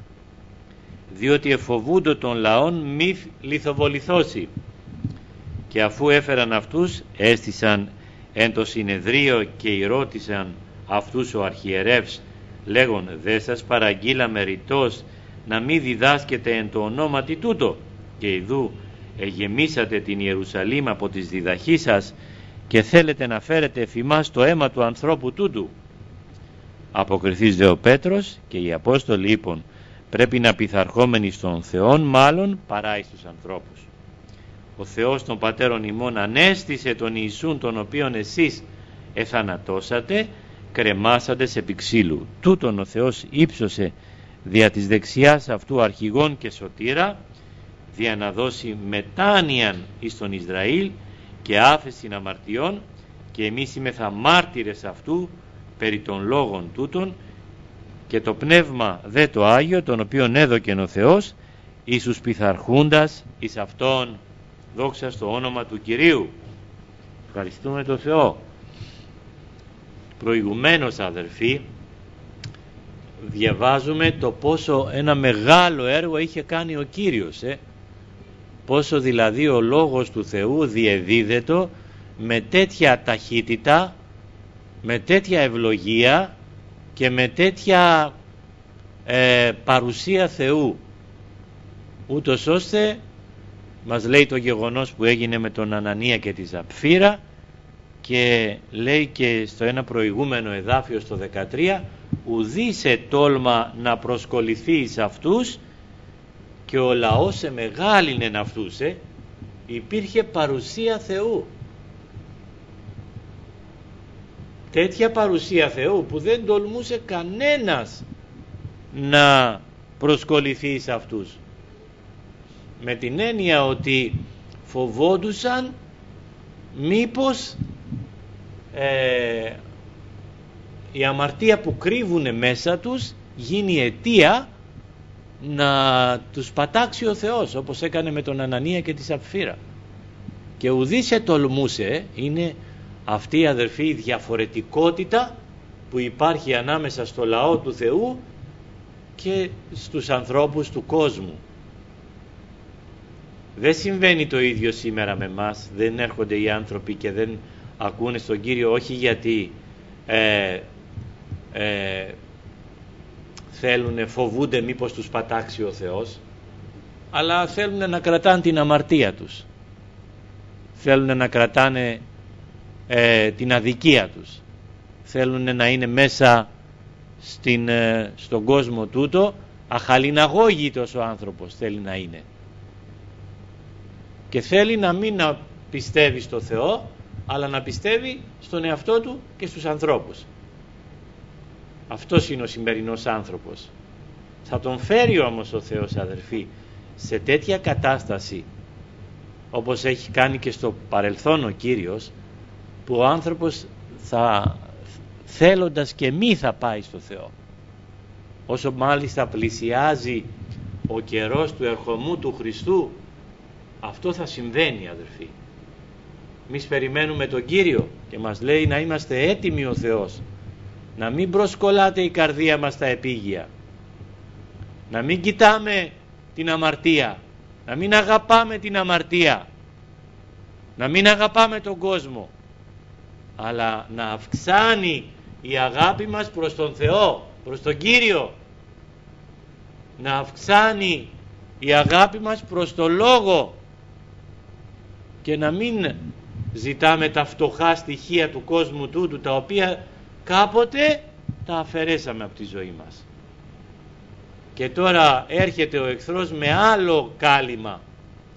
διότι εφοβούντο των λαών μη λιθοβοληθώσει. Και αφού έφεραν αυτούς, έστησαν εν το συνεδρίο και ρώτησαν αυτούς ο αρχιερεύς λέγον, δε σας παραγγείλαμε ρητός να μη διδάσκετε εν το ονόματι τούτο, και ιδού εγεμίσατε την Ιερουσαλήμ από τις διδαχής σας και θέλετε να φέρετε εφημάς το αίμα του ανθρώπου τούτου. Αποκριθείς δε ο Πέτρος και οι Απόστολοι είπαν, πρέπει να πειθαρχόμενοι στον Θεόν μάλλον παρά εις τους ανθρώπους. Ο Θεός των πατέρων ημών ανέστησε τον Ιησούν τον οποίον εσείς εθανατώσατε, κρεμάσαντες επί ξύλου. Τούτον ο Θεός ύψωσε δια της δεξιάς αυτού αρχηγόν και σωτήρα, δια να δώσει μετάνοιαν εις τον Ισραήλ και άφεσιν αμαρτιών, και εμείς είμεθα μάρτυρες αυτού περί των λόγων τούτων, και το πνεύμα δε το Άγιο τον οποίον έδωκεν ο Θεός εις τους πειθαρχούντας εις αυτόν. Δόξα στο όνομα του Κυρίου. Ευχαριστούμε τον Θεό. Προηγουμένως, αδερφοί, διαβάζουμε το πόσο ένα μεγάλο έργο είχε κάνει ο Κύριος, πόσο δηλαδή ο Λόγος του Θεού διεδίδετο με τέτοια ταχύτητα, με τέτοια ευλογία και με τέτοια παρουσία Θεού, ούτως ώστε μας λέει το γεγονός που έγινε με τον Ανανία και τη Ζαπφύρα, και λέει και στο ένα προηγούμενο εδάφιο στο 13, ουδήσε τόλμα να προσκοληθεί σε αυτούς, και ο λαός εμεγάλινεν αυτούς. Υπήρχε παρουσία Θεού, τέτοια παρουσία Θεού που δεν τολμούσε κανένας να προσκοληθεί σε αυτούς, με την έννοια ότι φοβόντουσαν μήπως η αμαρτία που κρύβουνε μέσα τους γίνει αιτία να τους πατάξει ο Θεός, όπως έκανε με τον Ανανία και τη Σαπφύρα. Και ουδήσε τολμούσε. Είναι αυτή, αδερφοί, η διαφορετικότητα που υπάρχει ανάμεσα στο λαό του Θεού και στους ανθρώπους του κόσμου. Δεν συμβαίνει το ίδιο σήμερα με μας. Δεν έρχονται οι άνθρωποι και δεν ακούνε στον Κύριο, όχι γιατί φοβούνται μήπως τους πατάξει ο Θεός, αλλά θέλουν να κρατάνε την αμαρτία τους, θέλουν να κρατάνε την αδικία τους, θέλουν να είναι μέσα στον κόσμο τούτο. Αχαλιναγώγητος ο άνθρωπος θέλει να είναι, και θέλει να μην να πιστεύει στο Θεό, αλλά να πιστεύει στον εαυτό του και στους ανθρώπους. Αυτός είναι ο σημερινός άνθρωπος. Θα τον φέρει όμως ο Θεός, αδερφοί, σε τέτοια κατάσταση όπως έχει κάνει και στο παρελθόν ο Κύριος, που ο άνθρωπος θα θέλοντας και μη θα πάει στο Θεό. Όσο μάλιστα πλησιάζει ο καιρός του ερχομού του Χριστού, αυτό θα συμβαίνει, αδερφοί. Εμείς περιμένουμε τον Κύριο και μας λέει να είμαστε έτοιμοι ο Θεός, να μην προσκολάται η καρδία μας στα επίγεια, να μην κοιτάμε την αμαρτία, να μην αγαπάμε την αμαρτία, να μην αγαπάμε τον κόσμο, αλλά να αυξάνει η αγάπη μας προς τον Θεό, προς τον Κύριο, να αυξάνει η αγάπη μας προς τον Λόγο, και να μην ζητάμε τα φτωχά στοιχεία του κόσμου τούτου, τα οποία κάποτε τα αφαιρέσαμε από τη ζωή μας, και τώρα έρχεται ο εχθρός με άλλο κάλυμα,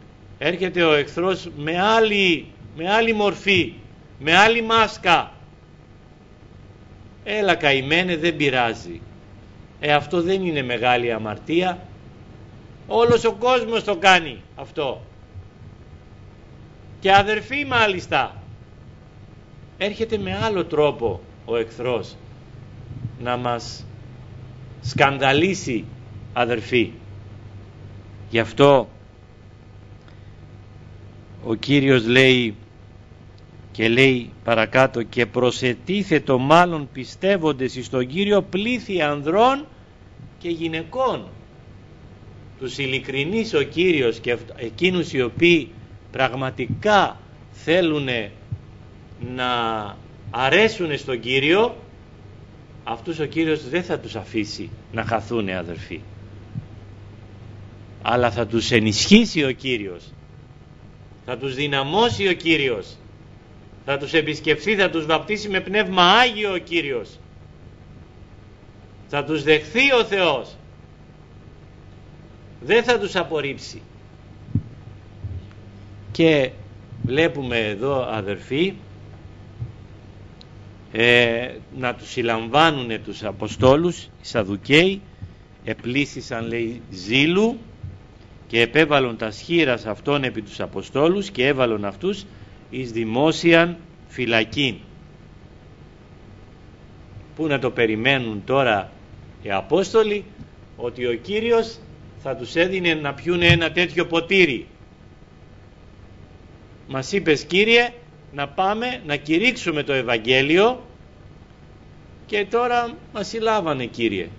έρχεται ο εχθρός με άλλη μορφή, με άλλη μάσκα, έλα καημένε, δεν πειράζει. Αυτό δεν είναι μεγάλη αμαρτία, όλος ο κόσμος το κάνει αυτό. Και αδερφοί μάλιστα, έρχεται με άλλο τρόπο ο εχθρός να μας σκανδαλίσει, αδερφοί. Γι' αυτό ο Κύριος λέει και λέει παρακάτω, και προσετίθετο μάλλον πιστεύοντες εις τον Κύριο πλήθη ανδρών και γυναικών. Τους ειλικρινείς ο Κύριος και εκείνους οι οποίοι πραγματικά θέλουν να αρέσουν στον Κύριο, αυτούς ο Κύριος δεν θα τους αφήσει να χαθούν, αδερφοί, αλλά θα τους ενισχύσει ο Κύριος, θα τους δυναμώσει ο Κύριος, θα τους επισκεφθεί, θα τους βαπτίσει με πνεύμα Άγιο ο Κύριος, θα τους δεχθεί ο Θεός, δεν θα τους απορρίψει. Και βλέπουμε εδώ, αδερφοί, να τους συλλαμβάνουν τους Αποστόλους. Οι Σαδουκαίοι επλήσισαν, λέει, ζήλου και επέβαλον τα σχήρας αυτών επί τους Αποστόλους και έβαλον αυτούς εις δημόσιαν φυλακήν. Πού να το περιμένουν τώρα οι Απόστολοι, ότι ο Κύριος θα τους έδινε να πιούνε ένα τέτοιο ποτήρι. Μας είπες, Κύριε, να πάμε να κηρύξουμε το Ευαγγέλιο και τώρα μας συλλάβανε, Κύριε.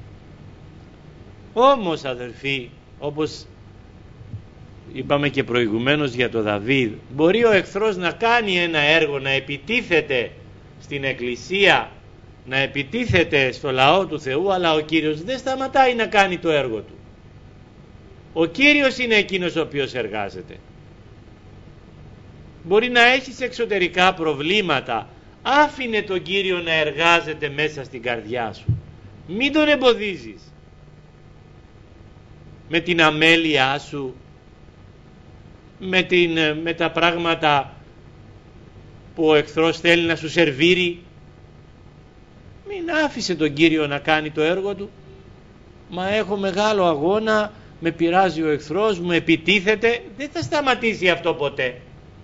Όμως, αδερφοί, όπως είπαμε και προηγουμένως για το Δαβίδ, μπορεί ο εχθρός να κάνει ένα έργο, να επιτίθεται στην Εκκλησία, να επιτίθεται στο λαό του Θεού, αλλά ο Κύριος δεν σταματάει να κάνει το έργο του. Ο Κύριος είναι εκείνος ο οποίος εργάζεται. Μπορεί να έχεις εξωτερικά προβλήματα, άφηνε τον Κύριο να εργάζεται μέσα στην καρδιά σου, μην τον εμποδίζεις με την αμέλειά σου, με τα πράγματα που ο εχθρός θέλει να σου σερβίρει. Μην άφησε τον Κύριο να κάνει το έργο του. Μα έχω μεγάλο αγώνα, με πειράζει ο εχθρός, μου επιτίθεται. Δεν θα σταματήσει αυτό ποτέ.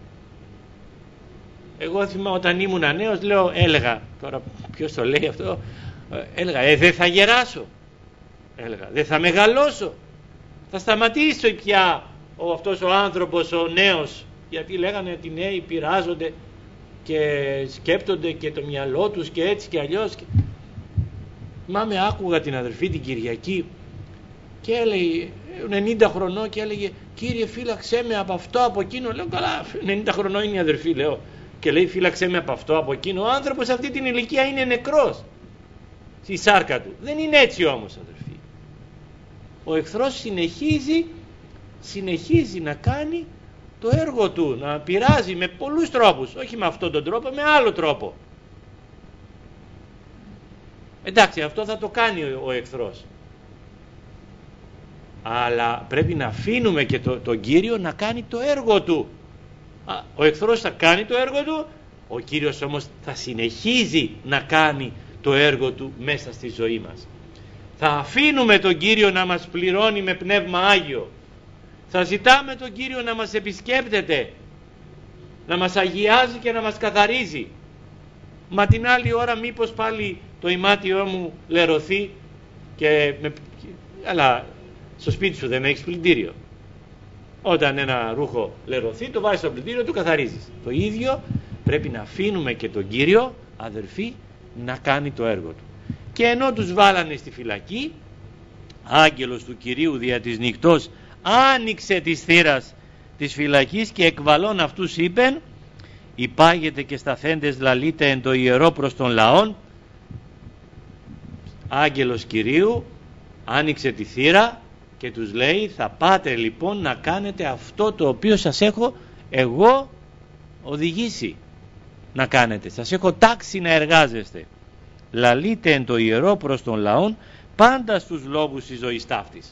Εγώ θυμάμαι όταν ήμουν νέος, έλεγα, τώρα ποιος το λέει αυτό, έλεγα δεν θα γεράσω, έλεγα δεν θα μεγαλώσω, θα σταματήσω πια αυτός ο άνθρωπος ο νέος, γιατί λέγανε ότι οι νέοι πειράζονται και σκέπτονται και το μυαλό τους και έτσι και αλλιώς. Μάμε άκουγα την αδερφή την Κυριακή και έλεγε 90 χρονών και έλεγε, Κύριε φύλαξέ με από αυτό από εκείνο. Λέω καλά, 90 χρονών είναι η αδερφή, λέω, και λέει φύλαξέ με από αυτό από εκείνο. Ο άνθρωπος σε αυτή την ηλικία είναι νεκρός στη σάρκα του. Δεν είναι έτσι όμως, αδερφοί. Ο εχθρός συνεχίζει να κάνει το έργο του, να πειράζει με πολλούς τρόπους, όχι με αυτόν τον τρόπο, με άλλο τρόπο. Εντάξει, αυτό θα το κάνει ο εχθρός, αλλά πρέπει να αφήνουμε και τον Κύριο να κάνει το έργο του. Ο εχθρός θα κάνει το έργο του, ο Κύριος όμως θα συνεχίζει να κάνει το έργο του μέσα στη ζωή μας. Θα αφήνουμε τον Κύριο να μας πληρώνει με πνεύμα Άγιο, θα ζητάμε τον Κύριο να μας επισκέπτεται, να μας αγιάζει και να μας καθαρίζει. Μα την άλλη ώρα μήπως πάλι το ημάτιό μου λερωθεί αλλά στο σπίτι σου δεν έχεις πλυντήριο. Όταν ένα ρούχο λερωθεί, το βάζεις στο πλυντήριο, το καθαρίζεις. Το ίδιο πρέπει να αφήνουμε και τον Κύριο, αδερφοί, να κάνει το έργο του. Και ενώ τους βάλανε στη φυλακή, άγγελος του Κυρίου δια της νυχτός άνοιξε της θύρας της φυλακής και εκβαλών αυτούς είπεν, υπάγεται και σταθέντες λαλείτε εν το ιερό προς των λαών. Άγγελος Κυρίου άνοιξε τη θύρα και τους λέει, θα πάτε λοιπόν να κάνετε αυτό το οποίο σας έχω εγώ οδηγήσει να κάνετε, σας έχω τάξει να εργάζεστε. Λαλείτε εν το ιερό προς των λαών πάντα στους λόγους της ζωής ταύτης.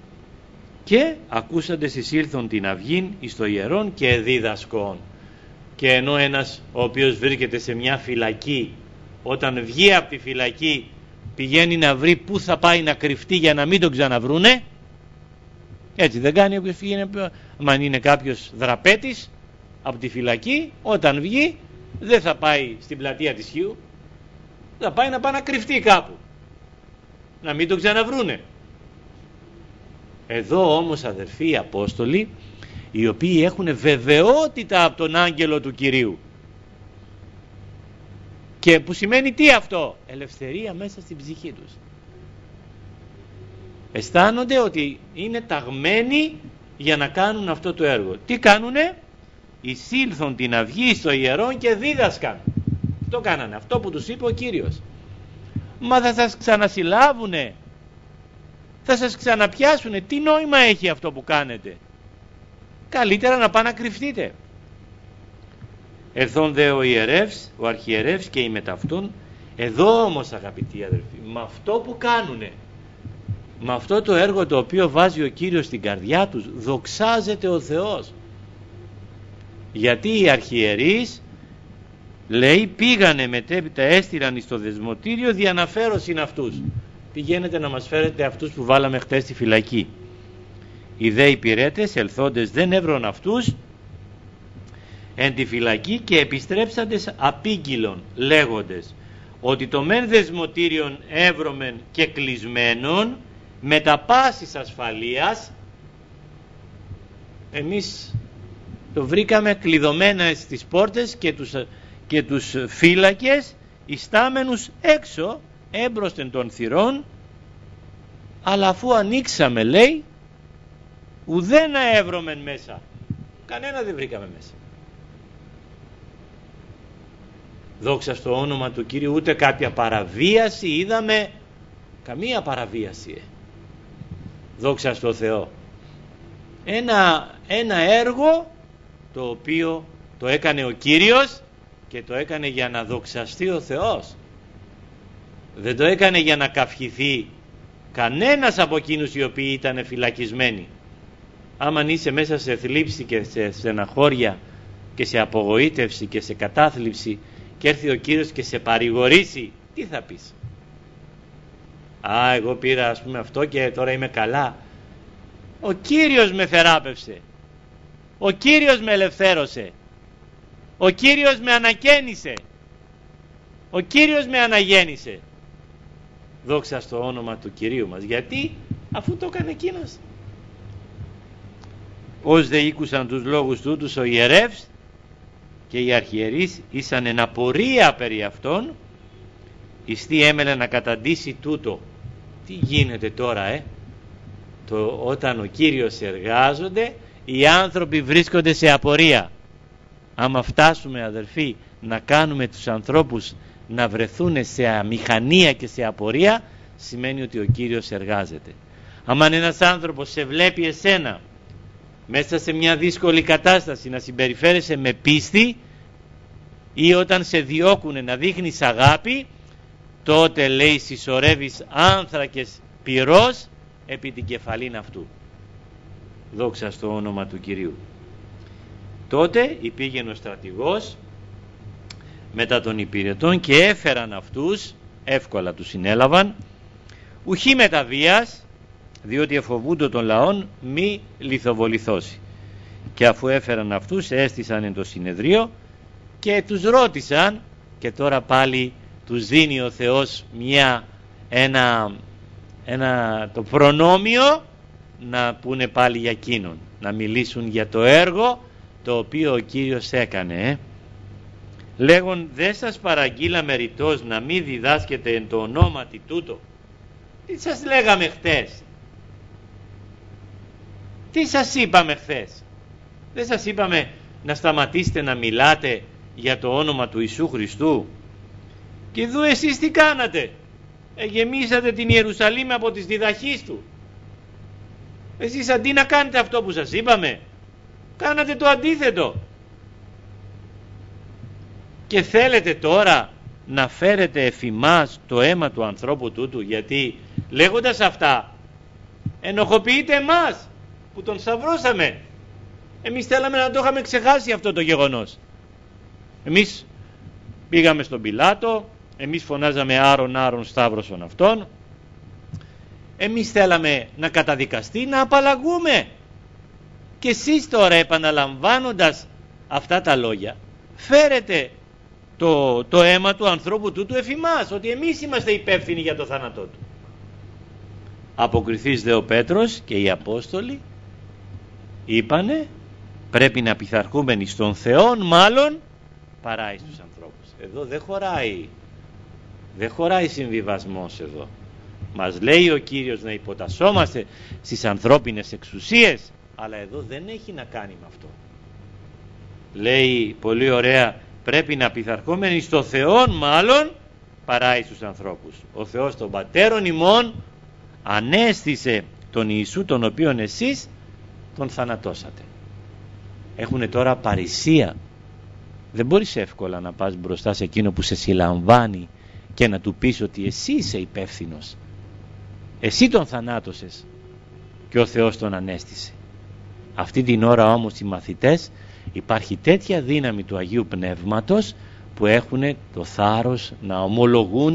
Και ακούσαντες εισήλθον την αυγήν εις το ιερόν και δίδασκον. και ενώ ένας ο οποίος βρίσκεται σε μια φυλακή, όταν βγει από τη φυλακή πηγαίνει να βρει πού θα πάει να κρυφτεί για να μην τον ξαναβρούνε. Έτσι δεν κάνει όποιος φύγει? Αν είναι κάποιος δραπέτης από τη φυλακή, όταν βγει δεν θα πάει στην πλατεία της Χίου, θα πάει να κρυφτεί κάπου, να μην τον ξαναβρούνε. Εδώ όμως, αδερφοί, οι Απόστολοι, οι οποίοι έχουν βεβαιότητα από τον άγγελο του Κυρίου, και που σημαίνει τι αυτό? Ελευθερία μέσα στην ψυχή τους. Αισθάνονται ότι είναι ταγμένοι για να κάνουν αυτό το έργο. Τι κάνουνε? Εισήλθον την αυγή στο ιερόν και δίδασκαν. Αυτό κάνανε, αυτό που τους είπε ο Κύριος. Μα θα σας ξανασυλλάβουνε, θα σας ξαναπιάσουνε. Τι νόημα έχει αυτό που κάνετε? Καλύτερα να πάνε να κρυφτείτε. Ερθών δε ο ιερεύς, ο αρχιερεύς και οι μεταυτόν. Εδώ όμως, αγαπητοί αδελφοί, με αυτό που κάνουνε, με αυτό το έργο το οποίο βάζει ο Κύριος στην καρδιά τους, δοξάζεται ο Θεός. Γιατί οι αρχιερείς, λέει, πήγανε μετέπειτα, έστειλαν εις το δεσμοτήριο διαναφέρωσιν αυτούς. Πηγαίνετε να μας φέρετε αυτούς που βάλαμε χτες στη φυλακή. Οι δε υπηρέτες ελθόντες δεν έβρον αυτούς εν τη φυλακή και επιστρέψαντες απήγγειλον, λέγοντες ότι το μεν δεσμοτήριον έβρωμεν και κλεισμένον με τα πάσης ασφαλείας. Εμείς το βρήκαμε κλειδωμένα στις πόρτες και τους φύλακες ιστάμενους έξω έμπροσθεν των θυρών, αλλά αφού ανοίξαμε, λέει, ουδένα έβρωμεν μέσα, κανένα δεν βρήκαμε μέσα. Δόξα στο όνομα του Κύριου. Ούτε κάποια παραβίαση είδαμε, καμία παραβίαση. Δόξα στο Θεό. Ένα έργο το οποίο το έκανε ο Κύριος και το έκανε για να δοξαστεί ο Θεός. Δεν το έκανε για να καυχηθεί κανένας από εκείνους οι οποίοι ήταν φυλακισμένοι. Άμα είσαι μέσα σε θλίψη και σε στεναχώρια και σε απογοήτευση και σε κατάθλιψη και έρθει ο Κύριος και σε παρηγορήσει, τι θα πεις? Εγώ πήρα ας πούμε αυτό και τώρα είμαι καλά. Ο Κύριος με θεράπευσε, ο Κύριος με ελευθέρωσε, ο Κύριος με ανακαίνισε, ο Κύριος με αναγέννησε. Δόξα στο όνομα του Κυρίου μας. Γιατί? Αφού το έκανε εκείνος. Ως δε ήκουσαν τους λόγους τούτους ο ιερεύς και οι αρχιερείς ήσαν εν απορία περί αυτών, ιστή έμελε να καταντήσει τούτο. Τι γίνεται τώρα όταν ο Κύριος εργάζονται, οι άνθρωποι βρίσκονται σε απορία. Άμα φτάσουμε, αδελφοί, να κάνουμε τους ανθρώπους να βρεθούν σε αμηχανία και σε απορία, σημαίνει ότι ο Κύριος εργάζεται. άμα ένας άνθρωπος σε βλέπει εσένα μέσα σε μια δύσκολη κατάσταση να συμπεριφέρεσαι με πίστη, ή όταν σε διώκουνε να δείχνεις αγάπη, τότε λέει συσσωρεύεις άνθρακες πυρός επί την κεφαλήν αυτού. Δόξα στο όνομα του Κυρίου. Τότε πήγαινε ο στρατηγός μετά των υπηρετών και έφεραν αυτούς, εύκολα τους συνέλαβαν, ουχή μετά βίας, διότι εφοβούνται των λαών μη λιθοβοληθώσει. Και αφού έφεραν αυτούς, έστησαν εν το συνεδρίο και τους ρώτησαν, και τώρα πάλι τους δίνει ο Θεός το προνόμιο να πούνε πάλι για εκείνον, να μιλήσουν για το έργο το οποίο ο Κύριος έκανε. Λέγον, δεν σας παραγγείλαμε ρητός να μην διδάσκετε εν το ονόματι τούτο? Τι σας λέγαμε χτες? Τι σας είπαμε χθες? Δεν σας είπαμε να σταματήσετε να μιλάτε για το όνομα του Ιησού Χριστού? Και εδώ εσείς τι κάνατε? Γεμίσατε την Ιερουσαλήμ από τις διδαχείς του. Εσείς αντί να κάνετε αυτό που σας είπαμε, κάνατε το αντίθετο. Και θέλετε τώρα να φέρετε εφημάς το αίμα του ανθρώπου τούτου, γιατί λέγοντας αυτά ενοχοποιείτε εμάς που τον σταυρώσαμε. Εμείς θέλαμε να το είχαμε ξεχάσει αυτό το γεγονός. Εμείς πήγαμε στον Πιλάτο, εμείς φωνάζαμε Άρον, Άρον, σταύρωσον αυτόν. Εμείς θέλαμε να καταδικαστεί, να απαλλαγούμε. Και εσείς τώρα, επαναλαμβάνοντας αυτά τα λόγια, φέρετε το αίμα του ανθρώπου τούτου εφ' ημάς, ότι εμείς είμαστε υπεύθυνοι για το θάνατό του. Αποκριθείς δε ο Πέτρος και οι Απόστολοι είπανε, πρέπει να πειθαρχούμενοι στον Θεόν μάλλον παρά εις τους ανθρώπους. Εδώ δεν χωράει συμβιβασμός εδώ. Μας λέει ο Κύριος να υποτασσόμαστε στις ανθρώπινες εξουσίες, αλλά εδώ δεν έχει να κάνει με αυτό. Λέει πολύ ωραία, πρέπει να πειθαρχούμενοι στο Θεόν μάλλον παρά εις τους ανθρώπους. Ο Θεός των πατέρων ημών ανέστησε τον Ιησού, τον οποίον εσείς τον θανατώσατε. Έχουνε τώρα παρησία. Δεν μπορείς εύκολα να πας μπροστά σε εκείνο που σε συλλαμβάνει και να του πεις ότι εσύ είσαι υπεύθυνος. Εσύ τον θανάτωσες και ο Θεός τον ανέστησε. Αυτή την ώρα όμως οι μαθητές, υπάρχει τέτοια δύναμη του Αγίου Πνεύματος που έχουν το θάρρος να ομολογούν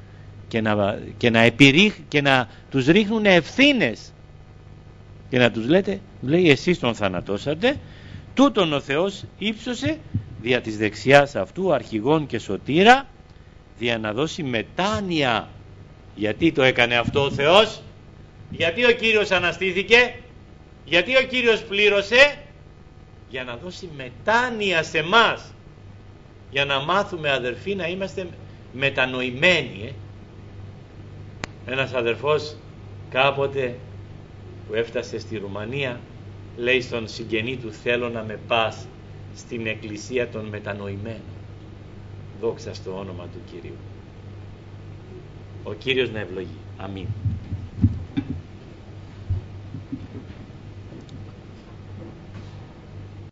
και να τους ρίχνουν ευθύνες και να τους λέει εσείς τον θανατώσατε, τούτον ο Θεός ύψωσε δια της δεξιάς αυτού αρχηγόν και σωτήρα, δια να δώσει μετάνοια. Γιατί το έκανε αυτό ο Θεός? Γιατί ο Κύριος αναστήθηκε? Γιατί ο Κύριος πλήρωσε? Για να δώσει μετάνοια σε μας, για να μάθουμε, αδερφοί, να είμαστε μετανοημένοι. Ένας αδερφός κάποτε που έφτασε στη Ρουμανία λέει στον συγγενή του, θέλω να με πας στην εκκλησία των μετανοημένων. Δόξα στο όνομα του Κυρίου. Ο Κύριος να ευλογεί. Αμήν.